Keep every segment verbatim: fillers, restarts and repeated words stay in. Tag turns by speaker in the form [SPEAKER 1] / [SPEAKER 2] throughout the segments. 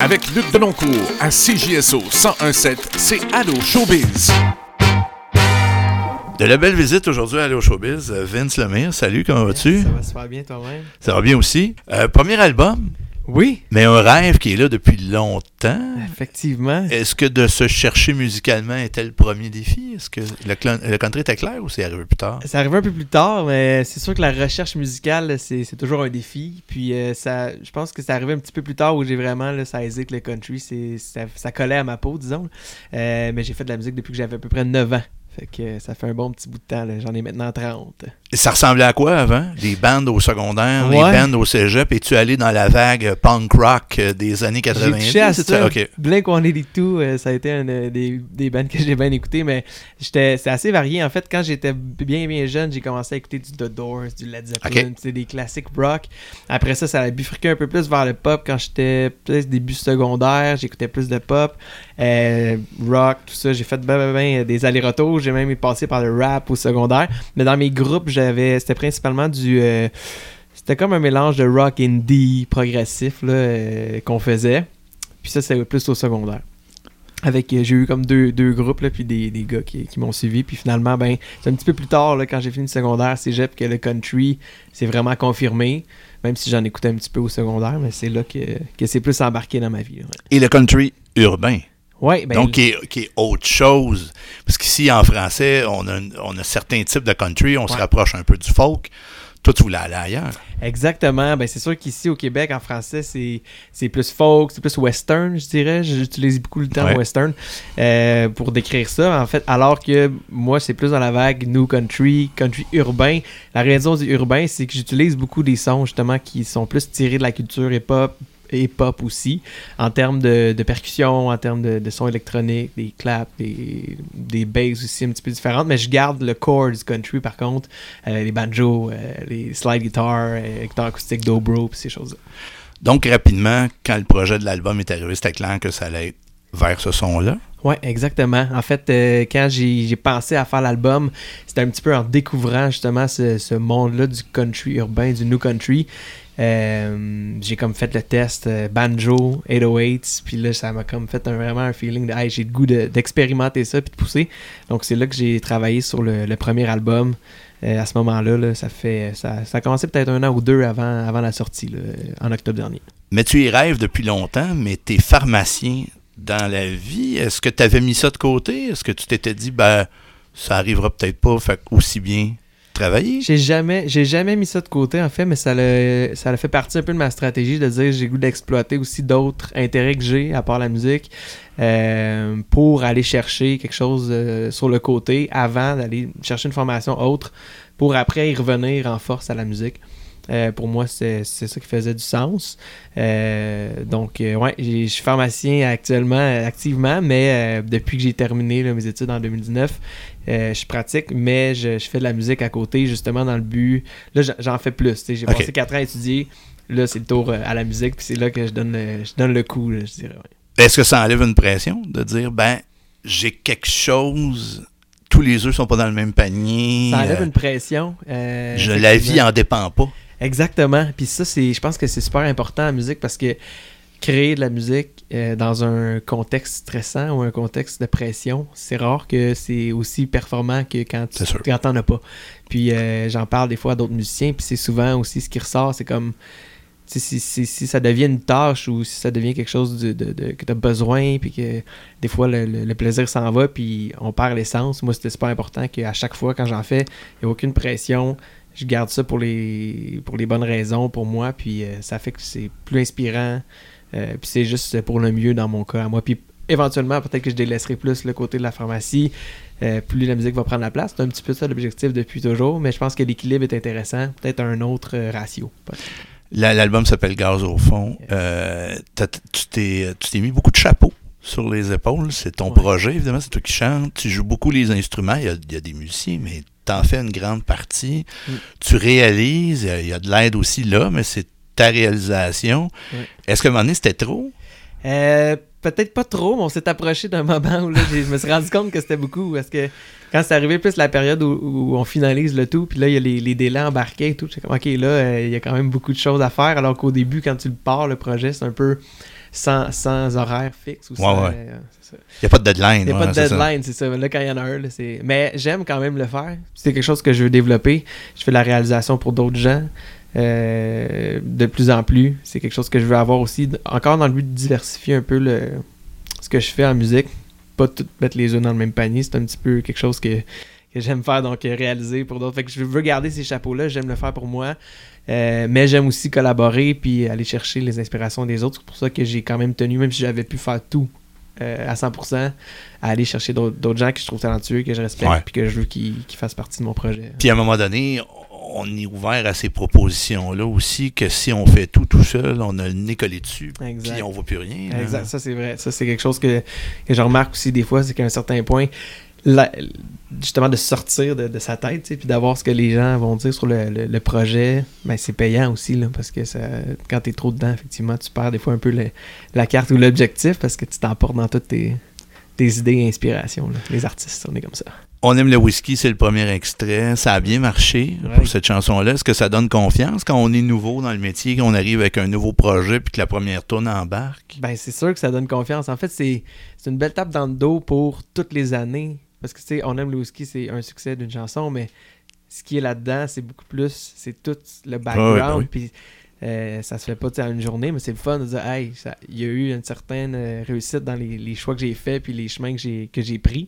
[SPEAKER 1] avec Luc Denoncourt à C J S O cent un sept, c'est Allo Showbiz.
[SPEAKER 2] De la belle visite aujourd'hui à Allo Showbiz. Vince Lemire, salut, comment vas-tu?
[SPEAKER 3] Ça va super bien toi-même.
[SPEAKER 2] Ça va bien aussi. Euh, premier album,
[SPEAKER 3] Oui,
[SPEAKER 2] mais un rêve qui est là depuis longtemps.
[SPEAKER 3] effectivement.
[SPEAKER 2] Est-ce que de se chercher musicalement était le premier défi? Est-ce que le, cl- le country était clair ou c'est arrivé plus tard?
[SPEAKER 3] C'est arrivé un peu plus tard, mais c'est sûr que la recherche musicale, c'est, c'est toujours un défi. Puis euh, ça, je pense que c'est arrivé un petit peu plus tard où j'ai vraiment là, saisi que le country, c'est, ça, ça collait à ma peau, disons. Euh, mais j'ai fait de la musique depuis que j'avais à peu près neuf ans. Fait que ça fait un bon petit bout de temps. Là. J'en ai maintenant trente.
[SPEAKER 2] Et ça ressemblait à quoi avant? Les bandes au secondaire,
[SPEAKER 3] Ouais.
[SPEAKER 2] les bandes au cégep. Es-tu allé dans la vague punk rock des années quatre-vingt-dix?
[SPEAKER 3] J'ai touché à
[SPEAKER 2] c'est
[SPEAKER 3] ça.
[SPEAKER 2] OK.
[SPEAKER 3] Blink cent quatre-vingt-deux, euh, ça a été un euh, des, des bands que j'ai bien écouté, mais j'étais, c'est assez varié. En fait, quand j'étais bien, bien jeune, j'ai commencé à écouter du The Doors, du Led Zeppelin,
[SPEAKER 2] OK.
[SPEAKER 3] tu sais, des classiques rock. Après ça, ça a bifurqué un peu plus vers le pop quand j'étais peut-être début secondaire. J'écoutais plus de pop, euh, rock, tout ça. J'ai fait ben, ben, ben, des allers-retours. J'ai même passé par le rap au secondaire. Mais dans mes groupes, j'avais c'était principalement du... Euh, c'était comme un mélange de rock indie progressif là, euh, qu'on faisait. Puis ça, c'était plus au secondaire. Avec, euh, j'ai eu comme deux, deux groupes, là, puis des, des gars qui, qui m'ont suivi. Puis finalement, ben, c'est un petit peu plus tard, là, quand j'ai fini le secondaire, cégep, que le country s'est vraiment confirmé. Même si j'en écoutais un petit peu au secondaire, mais c'est là que, que c'est plus embarqué dans ma vie. Ouais,
[SPEAKER 2] Et le country urbain.
[SPEAKER 3] ouais ben...
[SPEAKER 2] Donc, qui est, qui est autre chose. Parce qu'ici, en français, on a, on a certains types de country, on se
[SPEAKER 3] Ouais.
[SPEAKER 2] rapproche un peu du folk. Toi, tu voulais aller ailleurs.
[SPEAKER 3] Exactement. Ben, c'est sûr qu'ici, au Québec, en français, c'est, c'est plus folk, c'est plus western, je dirais. J'utilise beaucoup le terme
[SPEAKER 2] Ouais.
[SPEAKER 3] western euh, pour décrire ça. En fait, alors que moi, c'est plus dans la vague new country, country urbain. La raison du urbain, c'est que j'utilise beaucoup des sons, justement, qui sont plus tirés de la culture hip-hop, et pop aussi, en termes de, de percussion, en termes de, de sons électroniques, des claps, des, des basses aussi un petit peu différentes, mais je garde le core du country par contre, euh, les banjos, euh, les slide guitars, euh, guitare acoustique, dobro, pis ces choses-là.
[SPEAKER 2] Donc, rapidement, quand le projet de l'album est arrivé, c'était clair que ça allait être vers ce son-là.
[SPEAKER 3] Ouais, exactement. En fait, euh, quand j'ai, j'ai pensé à faire l'album, c'était un petit peu en découvrant justement ce, ce monde-là du country urbain, du new country. Euh, j'ai comme fait le test euh, banjo, huit oh huit, puis là ça m'a comme fait un, vraiment un feeling de hey, j'ai le goût de, d'expérimenter ça puis de pousser. Donc c'est là que j'ai travaillé sur le, le premier album. Euh, à ce moment-là, là, ça fait ça, ça a commencé peut-être un an ou deux avant, avant la sortie, là, en octobre dernier.
[SPEAKER 2] Mais tu y rêves depuis longtemps, mais t'es pharmacien dans la vie. Est-ce que tu avais mis ça de côté? Est-ce que tu t'étais dit, ben, ça arrivera peut-être pas, fait aussi bien travailler?
[SPEAKER 3] J'ai jamais, j'ai jamais mis ça de côté, en fait, mais ça l'a, ça l'a fait partie un peu de ma stratégie de dire j'ai le goût d'exploiter aussi d'autres intérêts que j'ai, à part la musique, euh, pour aller chercher quelque chose euh, sur le côté avant d'aller chercher une formation autre, pour après y revenir en force à la musique. Euh, pour moi, c'est, c'est ça qui faisait du sens. Euh, donc, euh, ouais, j'ai, je suis pharmacien actuellement, euh, activement, mais euh, depuis que j'ai terminé là, mes études en deux mille dix-neuf, euh, je pratique, mais je, je fais de la musique à côté, justement, dans le but... Là, j'en, j'en fais plus. T'sais, j'ai
[SPEAKER 2] Okay.
[SPEAKER 3] passé quatre ans à étudier. Là, c'est le tour euh, à la musique, puis c'est là que je donne le, je donne le coup, là, je dirais. Ouais.
[SPEAKER 2] Est-ce que ça enlève une pression de dire, ben, j'ai quelque chose... Tous les œufs sont pas dans le même panier.
[SPEAKER 3] Ça enlève
[SPEAKER 2] euh,
[SPEAKER 3] une pression. Euh,
[SPEAKER 2] je, la vie en dépend pas.
[SPEAKER 3] Exactement. Puis ça, c'est, je pense que c'est super important la musique parce que créer de la musique euh, dans un contexte stressant ou un contexte de pression, c'est rare que c'est aussi performant que quand tu quand t'en as pas. Puis euh, j'en parle des fois à d'autres musiciens, puis c'est souvent aussi ce qui ressort, c'est comme si, si, si, si ça devient une tâche ou si ça devient quelque chose de, de, de, que tu as besoin, puis que des fois le, le, le plaisir s'en va, puis on perd l'essence. Moi, c'était super important qu'à chaque fois, quand j'en fais, il n'y a aucune pression. Je garde ça pour les, pour les bonnes raisons pour moi, puis euh, ça fait que c'est plus inspirant, euh, puis c'est juste pour le mieux dans mon cas à moi. Puis éventuellement, peut-être que je délaisserai plus le côté de la pharmacie, euh, plus la musique va prendre la place. C'est un petit peu ça l'objectif depuis toujours, mais je pense que l'équilibre est intéressant, peut-être un autre euh, ratio.
[SPEAKER 2] La, l'album s'appelle Gaz au fond. Euh, tu, t'es, tu t'es mis beaucoup de chapeaux sur les épaules. C'est ton ouais. projet, évidemment, c'est toi qui chantes. Tu joues beaucoup les instruments. Il y a, il y a des musiciens, mais t'en fais une grande partie. Mm. Tu réalises. Il y a de l'aide aussi là, mais c'est ta réalisation. Mm. Est-ce qu'à un moment donné, c'était trop?
[SPEAKER 3] Euh, peut-être pas trop, mais on s'est approché d'un moment où là, je me suis rendu compte que c'était beaucoup. Parce que quand c'est arrivé plus la période où, où on finalise le tout, puis là, il y a les, les délais embarqués et tout, c'est comme, OK, là, il euh, y a quand même beaucoup de choses à faire. Alors qu'au début, quand tu le pars, le projet, c'est un peu... sans, sans horaire fixe. Ou
[SPEAKER 2] ouais,
[SPEAKER 3] sans,
[SPEAKER 2] ouais.
[SPEAKER 3] Euh,
[SPEAKER 2] il n'y a pas de deadline.
[SPEAKER 3] Il n'y a
[SPEAKER 2] ouais,
[SPEAKER 3] pas de
[SPEAKER 2] c'est
[SPEAKER 3] deadline,
[SPEAKER 2] ça.
[SPEAKER 3] c'est ça. Là, quand il y en a un, là, c'est... Mais j'aime quand même le faire. C'est quelque chose que je veux développer. Je fais de la réalisation pour d'autres gens. Euh, de plus en plus. C'est quelque chose que je veux avoir aussi. Encore dans le but de diversifier un peu le... ce que je fais en musique. Pas tout mettre les œufs dans le même panier. C'est un petit peu quelque chose que, que j'aime faire, donc réaliser pour d'autres. Fait que je veux garder ces chapeaux-là. J'aime le faire pour moi. Euh, mais j'aime aussi collaborer puis aller chercher les inspirations des autres. C'est pour ça que j'ai quand même tenu, même si j'avais pu faire tout euh, à cent pour cent, à aller chercher d'autres, d'autres gens que je trouve talentueux, que je respecte
[SPEAKER 2] ouais.
[SPEAKER 3] puis que je veux qu'ils, qu'ils fassent partie de mon projet.
[SPEAKER 2] Puis à un moment donné, on est ouvert à ces propositions-là aussi, que si on fait tout tout seul, on a le nez collé dessus, puis on voit plus rien. Là.
[SPEAKER 3] Exact, ça c'est vrai. Ça c'est quelque chose que, que je remarque aussi des fois, c'est qu'à un certain point, la, justement de sortir de, de sa tête, puis d'avoir ce que les gens vont dire sur le, le, le projet, ben c'est payant aussi, là, parce que ça, quand t'es trop dedans, effectivement, tu perds des fois un peu le, la carte ou l'objectif, parce que tu t'emportes dans toutes tes, tes idées et inspirations. Là. Les artistes, on est comme ça.
[SPEAKER 2] On aime le whisky, c'est le premier extrait. Ça a bien marché ouais. pour cette chanson-là. Est-ce que ça donne confiance quand on est nouveau dans le métier, qu'on arrive avec un nouveau projet puis que la première tourne embarque?
[SPEAKER 3] Ben c'est sûr que ça donne confiance. En fait, c'est, c'est une belle tape dans le dos pour toutes les années. Parce que, tu sais, On aime le whisky, c'est un succès d'une chanson, mais ce qui est là-dedans, c'est beaucoup plus, c'est tout le background. Ah oui, ben oui. Puis euh, ça se fait pas en une journée, mais c'est le fun de dire, hey, il y a eu une certaine euh, réussite dans les, les choix que j'ai faits puis les chemins que j'ai, que j'ai pris.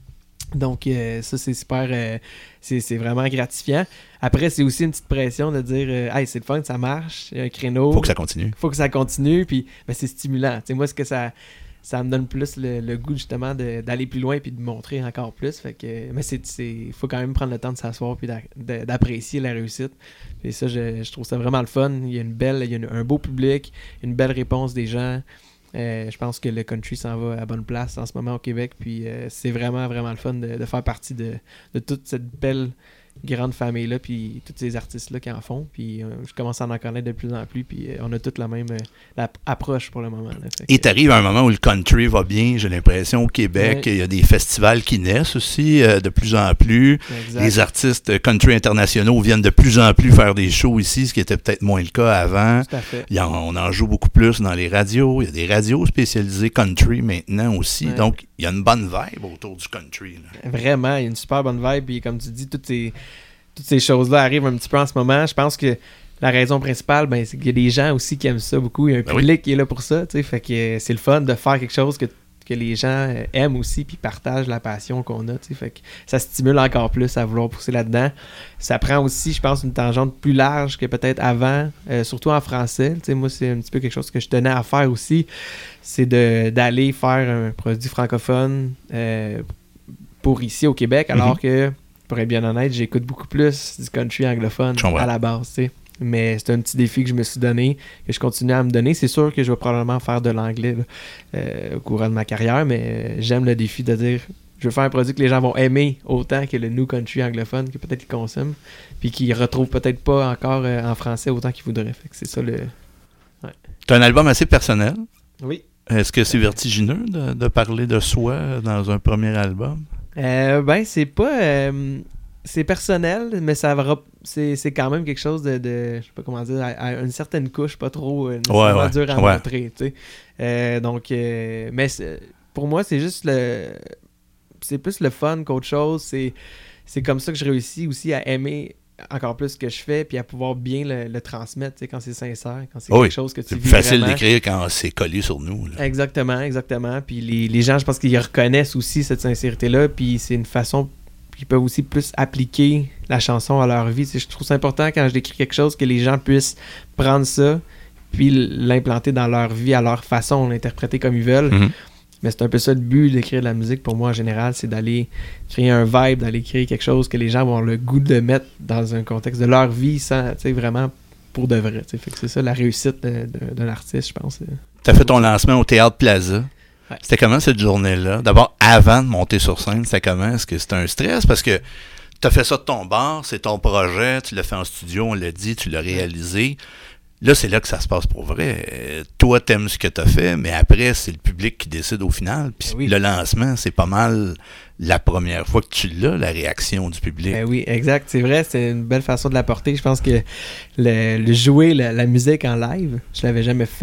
[SPEAKER 3] Donc, euh, ça, c'est super, euh, c'est, c'est vraiment gratifiant. Après, c'est aussi une petite pression de dire, euh, hey, c'est le fun, ça marche, il y a un créneau.
[SPEAKER 2] Faut que ça continue.
[SPEAKER 3] Faut que ça continue, puis ben, c'est stimulant. Tu sais, moi, ce que ça. Ça me donne plus le, le goût justement de, d'aller plus loin puis de montrer encore plus. Fait que, mais c'est, c'est faut quand même prendre le temps de s'asseoir puis d'a, de, d'apprécier la réussite. Et ça, je, je trouve ça vraiment le fun. Il y a une belle, il y a une, un beau public, une belle réponse des gens. Euh, je pense que le country s'en va à bonne place en ce moment au Québec. Puis euh, c'est vraiment, vraiment le fun de, de faire partie de, de toute cette belle grande famille-là, puis tous ces artistes-là qui en font. Puis euh, je commence à en connaître de plus en plus, puis euh, on a toute la même euh, la approche pour le moment. Là.
[SPEAKER 2] Et tu arrives à un moment où le country va bien, j'ai l'impression, au Québec. Ouais. Il y a des festivals qui naissent aussi euh, de plus en plus. Exact. Les artistes country internationaux viennent de plus en plus faire des shows ici, ce qui était peut-être moins le cas avant.
[SPEAKER 3] Tout à fait.
[SPEAKER 2] Il y en, on en joue beaucoup plus dans les radios. Il y a des radios spécialisées country maintenant aussi. Ouais. Donc, il y a une bonne vibe autour du country. Là.
[SPEAKER 3] Vraiment, il y a une super bonne vibe. Puis comme tu dis, toutes ces, toutes ces choses-là arrivent un petit peu en ce moment. Je pense que la raison principale, ben, c'est qu'il y a des gens aussi qui aiment ça beaucoup. Il y a un ben public oui. qui est là pour ça. Fait que c'est le fun de faire quelque chose que, que les gens aiment aussi puis partagent la passion qu'on a. Fait que ça stimule encore plus à vouloir pousser là-dedans. Ça prend aussi, je pense, une tangente plus large que peut-être avant, euh, surtout en français. T'sais, moi, c'est un petit peu quelque chose que je tenais à faire aussi. C'est de, d'aller faire un produit francophone euh, pour ici au Québec, alors mm-hmm. que, pour être bien honnête, j'écoute beaucoup plus du country anglophone à la base. T'sais. Mais c'est un petit défi que je me suis donné, que je continue à me donner. C'est sûr que je vais probablement faire de l'anglais là, euh, au courant de ma carrière, mais euh, j'aime le défi de dire je veux faire un produit que les gens vont aimer autant que le new country anglophone, que peut-être ils consomment, puis qu'ils retrouvent peut-être pas encore euh, en français autant qu'ils voudraient. Fait que c'est ça le. Ouais.
[SPEAKER 2] Tu as un album assez personnel.
[SPEAKER 3] Oui.
[SPEAKER 2] Est-ce que c'est vertigineux de, de parler de soi dans un premier album?
[SPEAKER 3] Euh, ben, c'est pas. Euh, c'est personnel, mais ça va, c'est, c'est quand même quelque chose de, de. Je sais pas comment dire, à, à une certaine couche, pas trop euh,
[SPEAKER 2] ouais, ouais,
[SPEAKER 3] dur à
[SPEAKER 2] ouais.
[SPEAKER 3] montrer. Tu sais. Euh, donc, euh, mais pour moi, c'est juste le. C'est plus le fun qu'autre chose. C'est, c'est comme ça que je réussis aussi à aimer encore plus ce que je fais puis à pouvoir bien le, le transmettre quand c'est sincère, quand c'est
[SPEAKER 2] oui,
[SPEAKER 3] quelque chose que tu
[SPEAKER 2] c'est
[SPEAKER 3] vis
[SPEAKER 2] plus facile
[SPEAKER 3] vraiment.
[SPEAKER 2] D'écrire quand c'est collé sur nous. Là.
[SPEAKER 3] Exactement, exactement. Puis les, les gens, je pense qu'ils reconnaissent aussi cette sincérité-là, puis c'est une façon qu'ils peuvent aussi plus appliquer la chanson à leur vie. C'est, je trouve ça important quand je décris quelque chose que les gens puissent prendre ça puis l'implanter dans leur vie à leur façon, l'interpréter comme ils veulent. Mm-hmm. Mais c'est un peu ça le but d'écrire de la musique pour moi en général, c'est d'aller créer un vibe, d'aller créer quelque chose que les gens vont avoir le goût de mettre dans un contexte de leur vie sans, tu sais, vraiment pour de vrai. Fait que c'est ça la réussite de, de, d'un artiste, je pense.
[SPEAKER 2] Tu as fait ton lancement au Théâtre Plaza. Ouais. C'était comment cette journée-là? D'abord, avant de monter sur scène, c'était comment? Est-ce que c'était un stress? Parce que tu as fait ça de ton bar, c'est ton projet, tu l'as fait en studio, on l'a dit, tu l'as réalisé. Là, c'est là que ça se passe pour vrai. Euh, toi, t'aimes ce que t'as fait, mais après, c'est le public qui décide au final. Puis oui. Le lancement, c'est pas mal la première fois que tu l'as, la réaction du public.
[SPEAKER 3] Ben oui, exact. C'est vrai, c'est une belle façon de l'apporter. Je pense que le, le jouer la, la musique en live, je l'avais jamais fait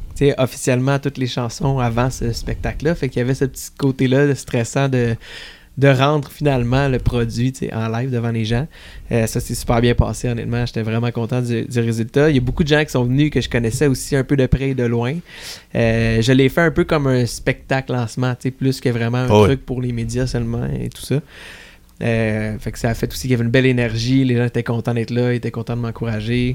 [SPEAKER 3] tu sais, officiellement toutes les chansons avant ce spectacle-là. Fait qu'il y avait ce petit côté-là de stressant de, de rendre finalement le produit, tu sais, en live devant les gens. Euh, ça s'est super bien passé, honnêtement. J'étais vraiment content du, du résultat. Il y a beaucoup de gens qui sont venus que je connaissais aussi un peu de près et de loin. Euh, je l'ai fait un peu comme un spectacle lancement, tu sais, plus que vraiment un
[SPEAKER 2] oh
[SPEAKER 3] truc
[SPEAKER 2] oui.
[SPEAKER 3] pour les médias seulement et tout ça. Euh, fait que ça a fait aussi qu'il y avait une belle énergie, les gens étaient contents d'être là, ils étaient contents de m'encourager.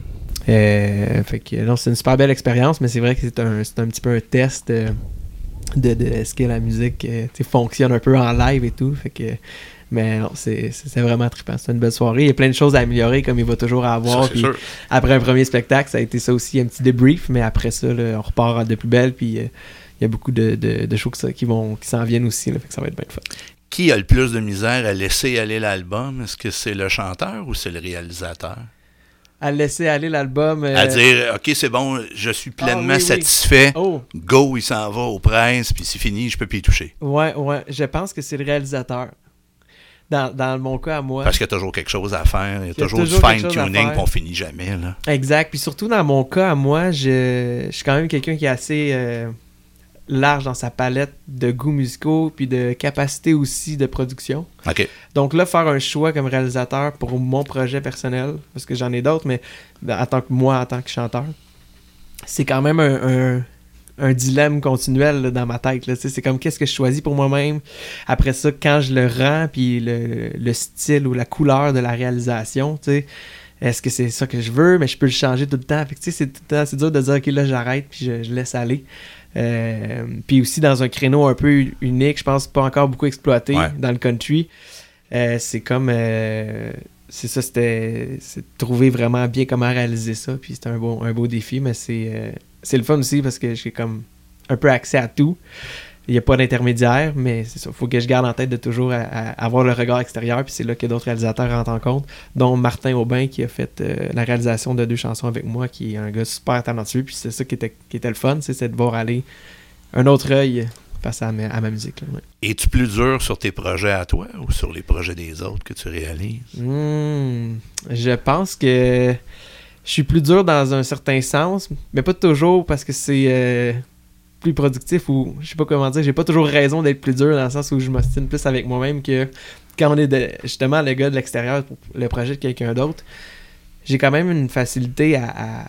[SPEAKER 3] Euh, fait que non, c'est une super belle expérience, mais c'est vrai que c'est un, c'est un petit peu un test euh, de, de est-ce que la musique euh, fonctionne un peu en live et tout. Fait que, mais non, c'est, c'est, c'est vraiment trippant. C'est une belle soirée. Il y a plein de choses à améliorer, comme il va toujours avoir.
[SPEAKER 2] Ça, c'est
[SPEAKER 3] puis
[SPEAKER 2] sûr.
[SPEAKER 3] après un premier spectacle, ça a été ça aussi, un petit débrief, mais après ça, là, on repart de plus belle. Puis euh, il y a beaucoup de, de, de shows que ça, qui, vont, qui s'en viennent aussi. Là, fait que ça va être bien fun.
[SPEAKER 2] Qui a le plus de misère à laisser aller l'album? Est-ce que c'est le chanteur ou c'est le réalisateur?
[SPEAKER 3] À laisser aller l'album. Euh...
[SPEAKER 2] À dire, OK, c'est bon, je suis pleinement
[SPEAKER 3] ah, oui,
[SPEAKER 2] satisfait.
[SPEAKER 3] Oui. Oh.
[SPEAKER 2] Go, il s'en va aux presses, puis c'est fini, je peux plus y toucher.
[SPEAKER 3] Ouais, ouais. Je pense que c'est le réalisateur. Dans, dans mon cas à moi.
[SPEAKER 2] Parce qu'il y a toujours quelque chose à faire. Il y a, il y a toujours,
[SPEAKER 3] toujours
[SPEAKER 2] du fine-tuning, puis on finit jamais. Là.
[SPEAKER 3] Exact. Puis surtout dans mon cas à moi, je, je suis quand même quelqu'un qui est assez euh, large dans sa palette de goûts musicaux, puis de capacité aussi de production.
[SPEAKER 2] OK.
[SPEAKER 3] Donc là, faire un choix comme réalisateur pour mon projet personnel, parce que j'en ai d'autres, mais en tant que moi, en tant que chanteur, c'est quand même un... un un dilemme continuel là, dans ma tête. Là. C'est comme qu'est-ce que je choisis pour moi-même. Après ça, quand je le rends, puis le, le style ou la couleur de la réalisation, est-ce que c'est ça que je veux, mais je peux le changer tout le temps. Fait que, c'est, tout le temps c'est dur de dire, OK, là, j'arrête, puis je, je laisse aller. Euh, puis aussi dans un créneau un peu unique, je pense pas encore beaucoup exploité
[SPEAKER 2] ouais.
[SPEAKER 3] dans le country. Euh, c'est comme... Euh, c'est ça, c'était c'est de trouver vraiment bien comment réaliser ça. Puis c'était un beau, un beau défi, mais c'est... Euh, c'est le fun aussi parce que j'ai comme un peu accès à tout. Il n'y a pas d'intermédiaire, mais c'est ça. Il faut que je garde en tête de toujours à, à avoir le regard extérieur. Puis c'est là que d'autres réalisateurs rentrent en compte, dont Martin Aubin qui a fait euh, la réalisation de deux chansons avec moi, qui est un gars super talentueux. Puis c'est ça qui était, qui était le fun, c'est, c'est de voir aller un autre œil face à ma, à ma musique. Là, ouais.
[SPEAKER 2] Es-tu plus dur sur tes projets à toi ou sur les projets des autres que tu réalises?
[SPEAKER 3] Mmh, je pense que je suis plus dur dans un certain sens, mais pas toujours parce que c'est euh, plus productif ou je sais pas comment dire, j'ai pas toujours raison d'être plus dur dans le sens où je m'ostine plus avec moi-même que quand on est de, justement le gars de l'extérieur pour le projet de quelqu'un d'autre. J'ai quand même une facilité à, à,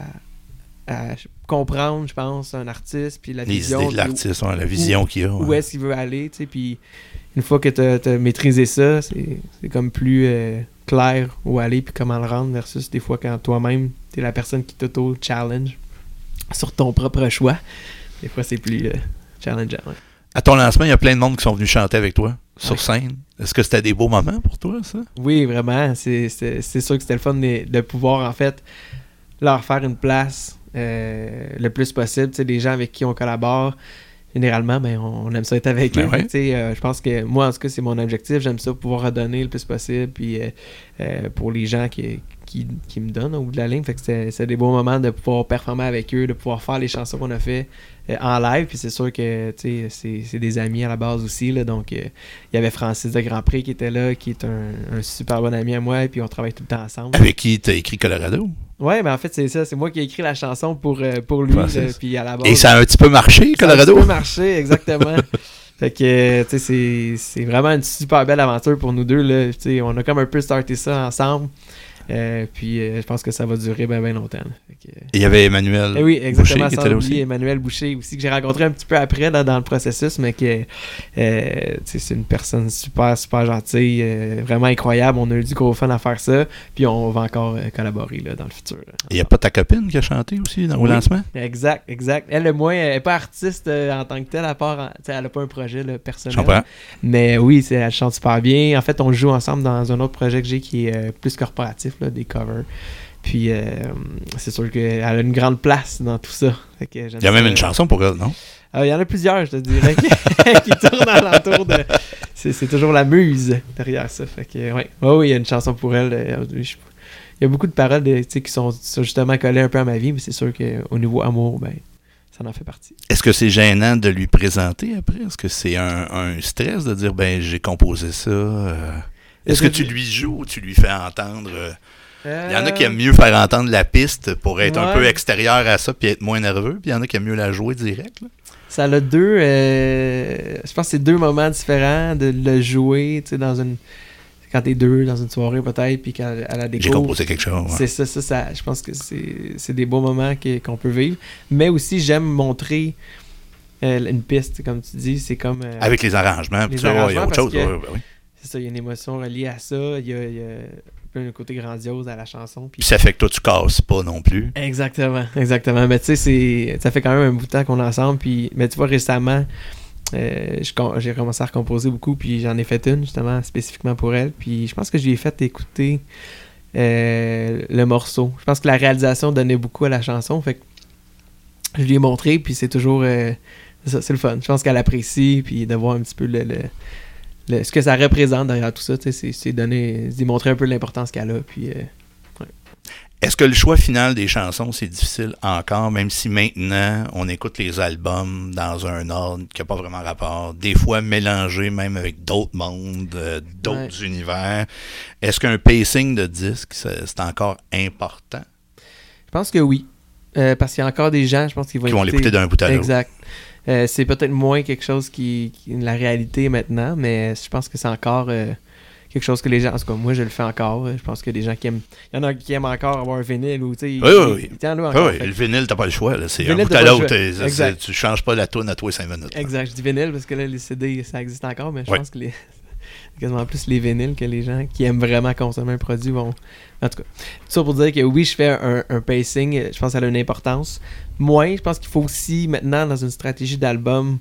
[SPEAKER 3] à comprendre, je pense, un artiste puis la
[SPEAKER 2] Les
[SPEAKER 3] vision.
[SPEAKER 2] idées de l'artiste, où, ouais, la vision
[SPEAKER 3] où,
[SPEAKER 2] qu'il a. Ouais.
[SPEAKER 3] Où est-ce qu'il veut aller, tu sais, puis une fois que tu as maîtrisé ça, c'est, c'est comme plus euh, clair où aller puis comment le rendre versus des fois quand toi-même t'es la personne qui t'auto-challenge sur ton propre choix. Des fois, c'est plus euh, challengeant. Ouais.
[SPEAKER 2] À ton lancement, il y a plein de monde qui sont venus chanter avec toi sur
[SPEAKER 3] ouais.
[SPEAKER 2] scène. Est-ce que c'était des beaux moments pour toi, ça?
[SPEAKER 3] Oui, vraiment. C'est, c'est, c'est sûr que c'était le fun de, de pouvoir, en fait, leur faire une place euh, le plus possible. Tu sais, les gens avec qui on collabore, généralement, ben, on aime ça être avec
[SPEAKER 2] ben
[SPEAKER 3] eux.
[SPEAKER 2] Ouais.
[SPEAKER 3] Euh, je pense que moi, en tout cas, c'est mon objectif. J'aime ça pouvoir redonner le plus possible. Puis euh, euh, pour les gens qui, qui, qui me donnent au bout de la ligne, fait que c'est, c'est des beaux moments de pouvoir performer avec eux, de pouvoir faire les chansons qu'on a fait euh, en live. Puis c'est sûr que c'est, c'est des amis à la base aussi. Là, donc, il euh, y avait Francis de Grand Prix qui était là, qui est un, un super bon ami à moi. Et puis on travaille tout le temps ensemble.
[SPEAKER 2] Avec qui tu as écrit Colorado?
[SPEAKER 3] Ouais, ben en fait, c'est ça. C'est moi qui ai écrit la chanson pour, euh, pour lui. Là, puis à la base,
[SPEAKER 2] et ça a un petit peu marché, Colorado?
[SPEAKER 3] Ça a un petit peu marché, exactement. Fait que, tu sais, c'est, c'est vraiment une super belle aventure pour nous deux. Là. On a comme un peu starté ça ensemble. Euh, puis euh, je pense que ça va durer bien ben longtemps. Fait que, euh...
[SPEAKER 2] Et il y avait Emmanuel
[SPEAKER 3] eh oui, exactement,
[SPEAKER 2] Boucher qui était là aussi.
[SPEAKER 3] Emmanuel Boucher aussi, que j'ai rencontré un petit peu après là, dans le processus, mais que euh, c'est une personne super, super gentille, euh, vraiment incroyable. On a eu du gros fun à faire ça, puis on va encore euh, collaborer là, dans le futur.
[SPEAKER 2] Il n'y a pas ta copine qui a chanté aussi dans, oui, au lancement?
[SPEAKER 3] Exact, exact. Elle, le moins, elle n'est pas artiste euh, en tant que telle, à part, en, elle n'a pas un projet là, personnel.
[SPEAKER 2] Je comprends.
[SPEAKER 3] Mais oui, c'est, elle chante super bien. En fait, on joue ensemble dans un autre projet que j'ai qui est euh, plus corporatif. Là, des covers. Puis euh, c'est sûr qu'elle a une grande place dans tout ça. Fait que
[SPEAKER 2] il y a même une chanson pour elle, non?
[SPEAKER 3] Euh, il y en a plusieurs, je te dirais, qui, qui tournent alentour de... C'est, c'est toujours la muse derrière ça. Fait que, ouais. Oh, oui, il y a une chanson pour elle. Euh, je... Il y a beaucoup de paroles de, qui sont, sont justement collées un peu à ma vie, mais c'est sûr qu'au niveau amour, ben, ça en fait partie.
[SPEAKER 2] Est-ce que c'est gênant de lui présenter après? Est-ce que c'est un, un stress de dire, ben, j'ai composé ça? Euh... Est-ce que tu lui joues ou tu lui fais entendre euh,
[SPEAKER 3] Euh...
[SPEAKER 2] Il y en a qui aiment mieux faire entendre la piste pour être ouais. un peu extérieur à ça puis être moins nerveux. Puis il y en a qui aiment mieux la jouer direct. Là.
[SPEAKER 3] Ça a deux... Euh... Je pense que c'est deux moments différents de le jouer, tu sais, dans une... Quand t'es deux, dans une soirée peut-être, puis quand à la déco...
[SPEAKER 2] J'ai composé quelque chose. Ouais.
[SPEAKER 3] C'est ça, ça, ça. Je pense que c'est, c'est des beaux moments que, qu'on peut vivre. Mais aussi, j'aime montrer euh, une piste, comme tu dis. C'est comme... Euh,
[SPEAKER 2] Avec les arrangements.
[SPEAKER 3] Les
[SPEAKER 2] ça,
[SPEAKER 3] arrangements,
[SPEAKER 2] il y a autre chose.
[SPEAKER 3] Que,
[SPEAKER 2] ouais, oui.
[SPEAKER 3] C'est ça, il y a une émotion reliée à ça. Il y a, il y a un côté grandiose à la chanson. Puis...
[SPEAKER 2] puis ça fait que toi, tu casses pas non plus.
[SPEAKER 3] Exactement, exactement. Mais tu sais, c'est, ça fait quand même un bout de temps qu'on est ensemble. Puis, mais tu vois, récemment... Euh, je, j'ai commencé à recomposer beaucoup, puis j'en ai fait une justement spécifiquement pour elle, puis je pense que je lui ai fait écouter euh, le morceau. Je pense que la réalisation donnait beaucoup à la chanson, fait que je lui ai montré, puis c'est toujours euh, c'est, ça, c'est le fun. Je pense qu'elle apprécie, puis de voir un petit peu le, le, le, ce que ça représente derrière tout ça, c'est, c'est donner, c'est montrer un peu l'importance qu'elle a, puis euh, ouais.
[SPEAKER 2] Est-ce que le choix final des chansons, c'est difficile encore, même si maintenant, on écoute les albums dans un ordre qui n'a pas vraiment rapport, des fois mélangé même avec d'autres mondes, euh, d'autres ouais. univers. Est-ce qu'un pacing de disque, c'est, c'est encore important?
[SPEAKER 3] Je pense que oui. Euh, parce qu'il y a encore des gens, je pense, qui vont,
[SPEAKER 2] qui vont
[SPEAKER 3] écouter...
[SPEAKER 2] l'écouter d'un bout à l'autre.
[SPEAKER 3] Exact. Euh, c'est peut-être moins quelque chose qui, qui est la réalité maintenant, mais je pense que c'est encore... Euh, quelque chose que les gens, en tout cas moi je le fais encore, je pense que des gens qui aiment, il y en a qui aiment encore avoir un vinyle ou tu sais,
[SPEAKER 2] oui, oui, oui.
[SPEAKER 3] Ils, encore,
[SPEAKER 2] oui, oui. Le vinyle t'as pas le choix, là. C'est
[SPEAKER 3] vinyle,
[SPEAKER 2] un bout à l'autre, c'est, c'est, tu changes pas la tourne à toi cinq minutes. Là.
[SPEAKER 3] Exact, je dis vinyle parce que là les C D ça existe encore, mais je
[SPEAKER 2] oui.
[SPEAKER 3] pense que les quasiment plus les vinyles que les gens qui aiment vraiment consommer un produit vont, en tout cas, tout ça pour dire que oui je fais un, un pacing, je pense que ça a une importance, moins je pense qu'il faut aussi maintenant dans une stratégie d'album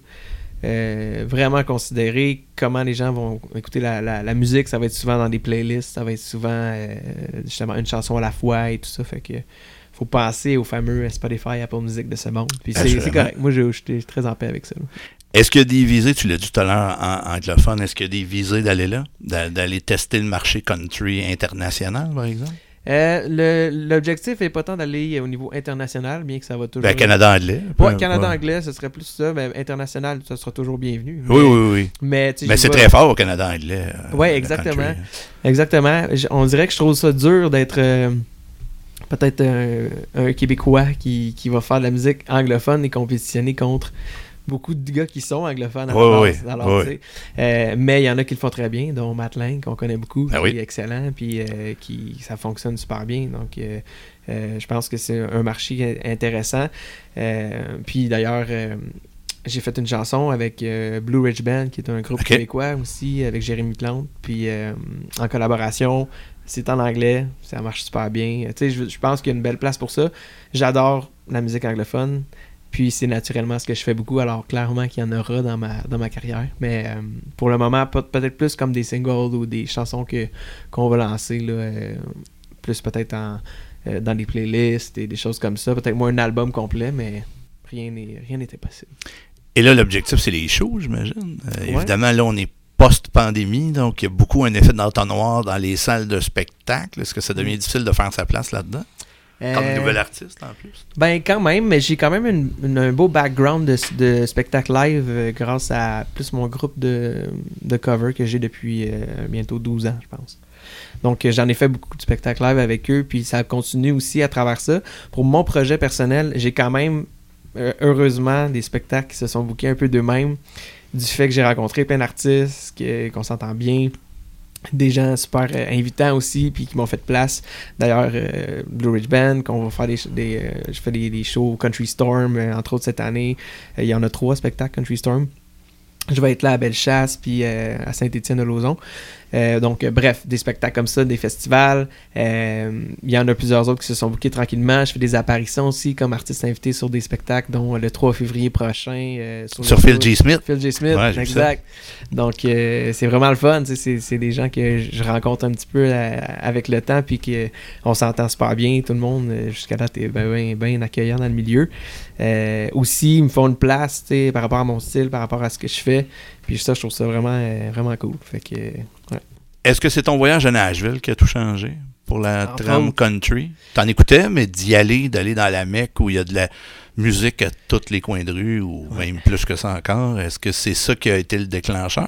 [SPEAKER 3] Euh, vraiment considérer comment les gens vont écouter la, la, la musique. Ça va être souvent dans des playlists, ça va être souvent euh, justement une chanson à la fois et tout ça, fait que faut penser au fameux Spotify, Apple Music de ce monde, puis c'est, c'est correct, moi je, je suis très en paix avec ça là.
[SPEAKER 2] Est-ce qu'il y a des visées, tu l'as dit tout à l'heure en anglophone, est-ce qu'il y a des visées d'aller là, d'aller tester le marché country international par exemple?
[SPEAKER 3] Euh, le, l'objectif est pas tant d'aller au niveau international, bien que ça va toujours...
[SPEAKER 2] Ben, Canada-anglais.
[SPEAKER 3] Ouais, ouais Canada-anglais, ce serait plus ça, mais international, ça sera toujours bienvenu. Mais,
[SPEAKER 2] oui, oui, oui.
[SPEAKER 3] Mais,
[SPEAKER 2] mais c'est vois... très fort au Canada-anglais. Euh,
[SPEAKER 3] oui, exactement. Exactement. On dirait que je trouve ça dur d'être euh, peut-être un, un Québécois qui, qui va faire de la musique anglophone et compétitionner contre... beaucoup de gars qui sont anglophones à
[SPEAKER 2] oui,
[SPEAKER 3] base,
[SPEAKER 2] oui,
[SPEAKER 3] alors,
[SPEAKER 2] oui.
[SPEAKER 3] Euh, mais il y en a qui le font très bien, dont Matt Lang, qu'on connaît beaucoup,
[SPEAKER 2] ah,
[SPEAKER 3] qui
[SPEAKER 2] oui.
[SPEAKER 3] est excellent, puis euh, qui ça fonctionne super bien. Donc, euh, euh, je pense que c'est un marché intéressant. Euh, puis d'ailleurs, euh, j'ai fait une chanson avec euh, Blue Ridge Band, qui est un groupe
[SPEAKER 2] okay.
[SPEAKER 3] québécois aussi, avec Jérémy Plante, puis euh, en collaboration. C'est en anglais, ça marche super bien. Tu sais, je, je pense qu'il y a une belle place pour ça. J'adore la musique anglophone. Puis c'est naturellement ce que je fais beaucoup, alors clairement qu'il y en aura dans ma, dans ma carrière. Mais euh, pour le moment, peut-être plus comme des singles ou des chansons que, qu'on va lancer, là, euh, plus peut-être en, euh, dans des playlists et des choses comme ça. Peut-être moins un album complet, mais rien, n'est, rien n'était possible.
[SPEAKER 2] Et là, l'objectif, c'est les shows, j'imagine. Euh,
[SPEAKER 3] ouais.
[SPEAKER 2] Évidemment, là, on est post-pandémie, donc il y a beaucoup un effet d'entonnoir dans les salles de spectacle. Est-ce que ça devient difficile de faire sa place là-dedans? Comme euh, nouvel artiste, en plus. Ben,
[SPEAKER 3] quand même, mais j'ai quand même une, une, un beau background de, de spectacle live euh, grâce à plus mon groupe de, de cover que j'ai depuis euh, bientôt douze ans, je pense. Donc, euh, j'en ai fait beaucoup de spectacles live avec eux, puis ça continue aussi à travers ça. Pour mon projet personnel, j'ai quand même, euh, heureusement, des spectacles qui se sont bookés un peu d'eux-mêmes, du fait que j'ai rencontré plein d'artistes, que, qu'on s'entend bien, des gens super euh, invitants aussi, puis qui m'ont fait place. D'ailleurs, euh, Blue Ridge Band, qu'on va faire des, des euh, je fais des, des shows Country Storm, euh, entre autres cette année. Euh, il y en a trois spectacles Country Storm. Je vais être là à Bellechasse, puis euh, à Saint-Étienne-de-Lauzon. Euh, donc, euh, bref, des spectacles comme ça, des festivals. Euh, il y en a plusieurs autres qui se sont bookés tranquillement. Je fais des apparitions aussi comme artiste invité sur des spectacles, dont le trois février prochain. Euh,
[SPEAKER 2] sur sur Phil G. Smith.
[SPEAKER 3] Phil G. Smith, ouais, exact. Donc, euh, c'est vraiment le fun. C'est, c'est des gens que je rencontre un petit peu euh, avec le temps, puis qu'on s'entend super bien. Tout le monde, jusqu'à là, est bien ben, ben accueillant dans le milieu. Euh, aussi, ils me font une place par rapport à mon style, par rapport à ce que je fais. Puis ça, je trouve ça vraiment, euh, vraiment cool. Fait que, ouais.
[SPEAKER 2] Est-ce que c'est ton voyage à Nashville qui a tout changé pour la trame country? T'en écoutais, mais d'y aller, d'aller dans la Mecque où il y a de la musique à tous les coins de rue, ou ouais. même plus que ça encore, est-ce que c'est ça qui a été le déclencheur?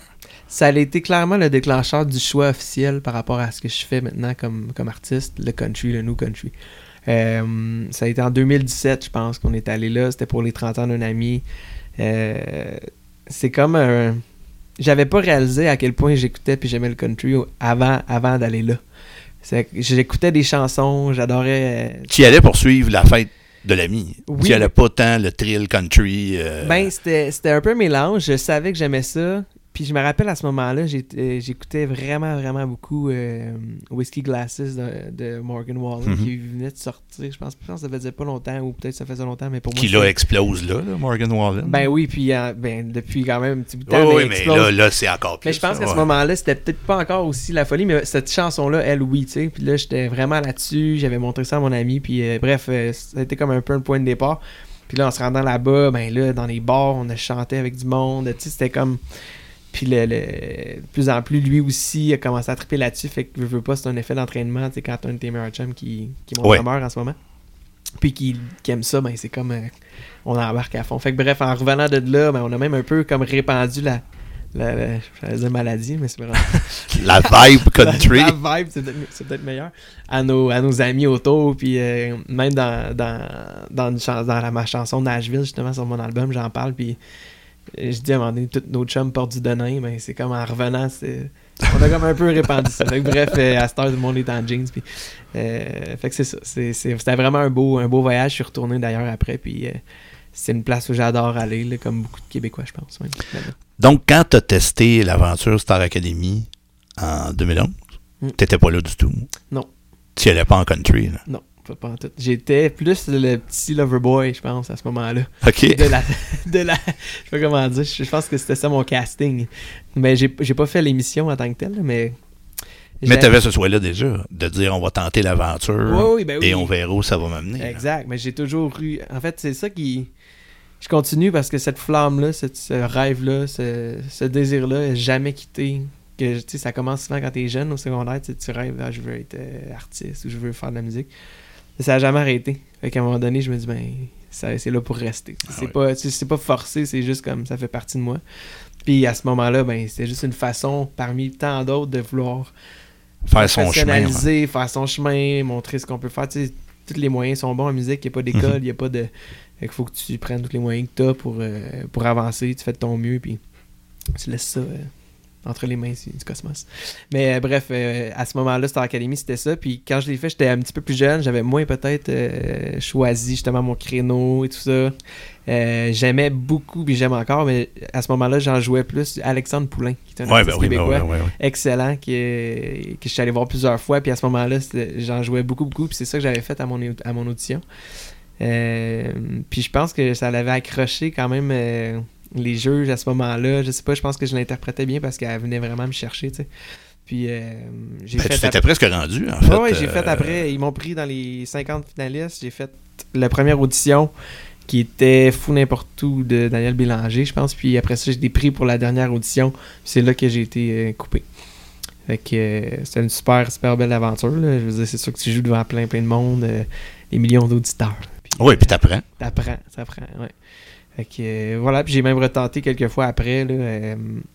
[SPEAKER 3] ça a été clairement le déclencheur du choix officiel par rapport à ce que je fais maintenant comme, comme artiste, le country, le new country. Euh, ça a été en deux mille dix-sept, je pense, qu'on est allé là. C'était pour les trente ans d'un ami. Euh, c'est comme un... J'avais pas réalisé à quel point j'écoutais puis j'aimais le country avant, avant d'aller là. C'est... J'écoutais des chansons, j'adorais...
[SPEAKER 2] Tu y allais poursuivre la fête de l'ami.
[SPEAKER 3] Oui.
[SPEAKER 2] Tu y allais pas tant le thrill country. Euh...
[SPEAKER 3] Ben, c'était, c'était un peu un mélange. Je savais que j'aimais ça. Puis je me rappelle à ce moment-là, j'ai, euh, j'écoutais vraiment, vraiment beaucoup euh, Whiskey Glasses de, de Morgan Wallen, mm-hmm. qui venait de sortir. Je pense, je pense que ça faisait pas longtemps, ou peut-être ça faisait longtemps, mais pour moi...
[SPEAKER 2] Qui là explose là, là, Morgan Wallen.
[SPEAKER 3] Ben oui, puis euh, ben, depuis quand même un petit bout de temps,
[SPEAKER 2] oh,
[SPEAKER 3] mais
[SPEAKER 2] oui, mais là, là, c'est encore plus.
[SPEAKER 3] Mais je pense
[SPEAKER 2] ça,
[SPEAKER 3] qu'à
[SPEAKER 2] ouais.
[SPEAKER 3] ce moment-là, c'était peut-être pas encore aussi la folie, mais cette chanson-là, elle, oui, tu sais. Puis là, j'étais vraiment là-dessus, j'avais montré ça à mon ami, puis euh, bref, euh, ça a été comme un peu un point de départ. Puis là, en se rendant là-bas, ben là, dans les bars, on a chanté avec du monde, tu sais, c'était comme... Puis le, le, de plus en plus, lui aussi a commencé à triper là-dessus. Fait que je veux pas, c'est un effet d'entraînement. Tu sais, quand t'as un de tes meilleurs chums qui, qui est mon
[SPEAKER 2] ouais.
[SPEAKER 3] drummer en ce moment, puis qui, qui aime ça, ben c'est comme euh, on embarque à fond. Fait que bref, en revenant de là, ben on a même un peu comme répandu la, la, la j'allais dire maladie, mais c'est vraiment...
[SPEAKER 2] la vibe country.
[SPEAKER 3] la, la vibe, c'est peut-être, c'est peut-être meilleur. À nos, à nos amis autour, puis euh, même dans, dans, dans, une chans- dans la, ma chanson Nashville, justement, sur mon album, j'en parle, puis je dis à un moment donné, tous nos chums portent du denain, mais c'est comme en revenant, c'est... on a comme un peu répandu ça. Fait que, bref, euh, à cette heure, tout le monde est en jeans. Puis, euh, fait que c'est ça. C'est, c'est, c'était vraiment un beau, un beau voyage. Je suis retourné d'ailleurs après. Puis euh, c'est une place où j'adore aller, là, comme beaucoup de Québécois, je pense. Même,
[SPEAKER 2] donc, quand tu as testé l'aventure Star Academy en deux mille onze, mm. tu n'étais pas là du tout?
[SPEAKER 3] Non.
[SPEAKER 2] Tu n'y allais pas en country? Là.
[SPEAKER 3] Non. Pas en tout. J'étais plus le petit lover boy, je pense, à ce moment-là.
[SPEAKER 2] OK.
[SPEAKER 3] De la, de la, je sais pas comment dire, je pense que c'était ça mon casting. Mais j'ai, j'ai pas fait l'émission en tant que telle, mais...
[SPEAKER 2] Mais t'avais ce souhait-là déjà, de dire on va tenter l'aventure,
[SPEAKER 3] oui, oui, ben oui.
[SPEAKER 2] Et on verra où ça va m'amener.
[SPEAKER 3] Exact, là. Mais j'ai toujours eu... En fait, c'est ça qui... Je continue parce que cette flamme-là, cette, ce rêve-là, ce, ce désir-là, n'a jamais quitté. Que, tu sais, ça commence souvent quand t'es jeune au secondaire, tu rêves, ah, je veux être euh, artiste ou je veux faire de la musique. Ça n'a jamais arrêté. Fait qu'à un moment donné, je me dis, ben, ça, c'est là pour rester. Ah c'est, oui. pas, c'est pas forcé, c'est juste comme ça fait partie de moi. Puis à ce moment-là, ben, c'était juste une façon, parmi tant d'autres, de vouloir
[SPEAKER 2] faire son chemin. Ouais.
[SPEAKER 3] Faire son chemin, montrer ce qu'on peut faire. Tu sais, tous les moyens sont bons en musique, il n'y a pas d'école, il mm-hmm. n'y a pas de. Fait qu'il faut que tu prennes tous les moyens que tu as pour, euh, pour avancer, tu fais de ton mieux, puis tu laisses ça. Euh, entre les mains du cosmos. Mais euh, bref, euh, à ce moment-là, Star Academy, c'était ça. Puis quand je l'ai fait, j'étais un petit peu plus jeune. J'avais moins peut-être euh, choisi justement mon créneau et tout ça. Euh, j'aimais beaucoup, puis j'aime encore, mais à ce moment-là, j'en jouais plus. Alexandre Poulain, qui est un
[SPEAKER 2] ouais,
[SPEAKER 3] artiste
[SPEAKER 2] ben oui,
[SPEAKER 3] québécois,
[SPEAKER 2] ben oui, ben oui.
[SPEAKER 3] excellent, qui, que je suis allé voir plusieurs fois. Puis à ce moment-là, j'en jouais beaucoup, beaucoup. Puis c'est ça que j'avais fait à mon, à mon audition. Euh, puis je pense que ça l'avait accroché quand même... Euh, les juges à ce moment-là, je sais pas, je pense que je l'interprétais bien parce qu'elle venait vraiment me chercher, tu sais. Puis euh, j'ai
[SPEAKER 2] ben,
[SPEAKER 3] fait...
[SPEAKER 2] Tu t'étais ap- presque rendu, en
[SPEAKER 3] fait.
[SPEAKER 2] fait.
[SPEAKER 3] Oui, j'ai
[SPEAKER 2] euh...
[SPEAKER 3] fait après. Ils m'ont pris dans les cinquante finalistes. J'ai fait la première audition qui était Fou n'importe où de Daniel Bélanger, je pense. Puis après ça, j'ai été pris pour la dernière audition. Puis c'est là que j'ai été euh, coupé. Fait que euh, c'était une super, super belle aventure, là. Je veux dire, c'est sûr que tu joues devant plein, plein de monde, euh, des millions d'auditeurs. Puis,
[SPEAKER 2] oui, puis t'apprends.
[SPEAKER 3] T'apprends, t'apprends, ouais. Fait que euh, voilà, puis j'ai même retenté quelques fois après, là, euh,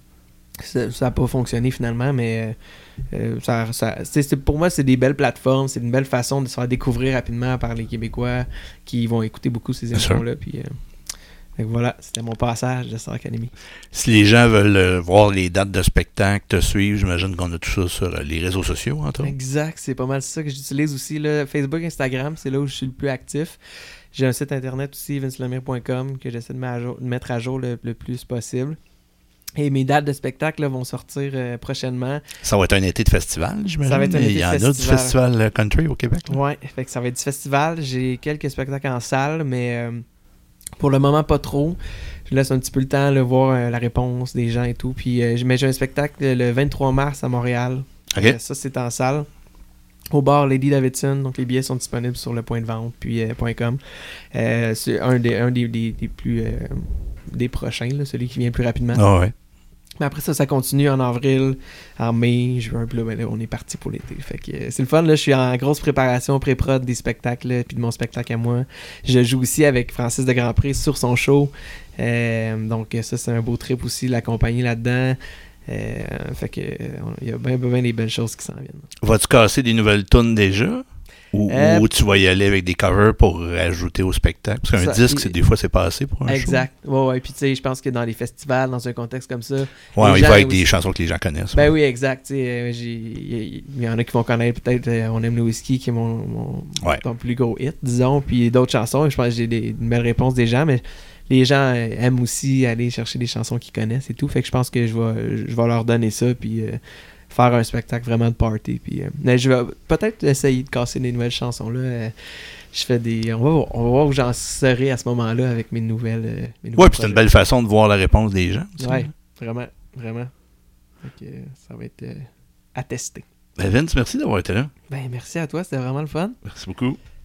[SPEAKER 3] ça n'a pas fonctionné finalement, mais euh, ça, ça, c'est, c'est, pour moi, c'est des belles plateformes, c'est une belle façon de se faire découvrir rapidement par les Québécois qui vont écouter beaucoup ces émissions-là. Puis, euh, fait que voilà, c'était mon passage de Star Academy.
[SPEAKER 2] Si les gens veulent euh, voir les dates de spectacle, te suivre, j'imagine qu'on a tout ça sur euh, les réseaux sociaux, entre autres.
[SPEAKER 3] Exact, c'est pas mal ça que j'utilise aussi. Là, Facebook, Instagram, c'est là où je suis le plus actif. J'ai un site internet aussi, vince lemire point com, que j'essaie de mettre à jour, de mettre à jour le, le plus possible. Et mes dates de spectacle là, vont sortir euh, prochainement.
[SPEAKER 2] Ça va être un été de festival, j'imagine.
[SPEAKER 3] Ça va être un été de festival.
[SPEAKER 2] Il y en a du festival country au Québec.
[SPEAKER 3] Oui, fait que ça va être du festival. J'ai quelques spectacles en salle, mais euh, pour le moment, pas trop. Je laisse un petit peu le temps de voir euh, la réponse des gens et tout. Puis, euh, mais j'ai un spectacle le vingt-trois mars à Montréal.
[SPEAKER 2] Okay.
[SPEAKER 3] Euh, ça, c'est en salle. Au bar Lady Davidson, donc les billets sont disponibles sur le point de vente puis euh, .com. Euh, c'est un des un des, des, des plus euh, des prochains, là, celui qui vient plus rapidement.
[SPEAKER 2] Ah ouais.
[SPEAKER 3] Mais après ça, ça continue en avril, en mai, juin, puis là, ben là, on est parti pour l'été. Fait que euh, c'est le fun, là, je suis en grosse préparation, pré-prod des spectacles, puis de mon spectacle à moi. Je joue aussi avec Francis de Grandpré sur son show. Euh, donc ça, c'est un beau trip aussi, l'accompagner là-dedans. Euh, fait que il y a bien, bien des belles choses qui s'en viennent.
[SPEAKER 2] Vas-tu casser des nouvelles tunes déjà? Ou,
[SPEAKER 3] Euh,
[SPEAKER 2] ou tu vas y aller avec des covers pour rajouter au spectacle? Parce qu'un
[SPEAKER 3] ça,
[SPEAKER 2] disque,
[SPEAKER 3] il-
[SPEAKER 2] c'est, des fois, c'est pas assez pour un
[SPEAKER 3] Exact. Ouais, ouais. Puis tu sais, je pense que dans les festivals, dans un contexte comme ça.
[SPEAKER 2] show. Ouais,
[SPEAKER 3] les
[SPEAKER 2] il
[SPEAKER 3] gens
[SPEAKER 2] va avec
[SPEAKER 3] aussi-
[SPEAKER 2] des chansons que les gens connaissent.
[SPEAKER 3] Ben
[SPEAKER 2] ouais.
[SPEAKER 3] oui, exact. Tu sais, euh, j'ai- Il y, y en a qui vont connaître peut-être euh, On aime le whisky, qui est mon, mon,
[SPEAKER 2] Ouais.
[SPEAKER 3] mon plus gros hit, disons. Puis d'autres chansons. Je pense que j'ai des, une belle réponse des gens, mais les gens euh, aiment aussi aller chercher des chansons qu'ils connaissent et tout. Fait que je pense que je vais, je vais leur donner ça. Puis. Euh, faire un spectacle vraiment de party. Puis, euh, mais je vais peut-être essayer de casser des nouvelles chansons là. Euh, je fais des. On va, voir- on va voir où j'en serai à ce moment-là avec mes nouvelles. euh, mes nouveaux
[SPEAKER 2] Ouais, puis c'est une
[SPEAKER 3] projets.
[SPEAKER 2] belle façon de voir la réponse des gens. aussi.
[SPEAKER 3] Ouais, vraiment, vraiment. Fait que, euh, ça va être euh, à tester.
[SPEAKER 2] Ben Vince, merci d'avoir été là.
[SPEAKER 3] Ben merci à toi, c'était vraiment le fun.
[SPEAKER 2] Merci beaucoup.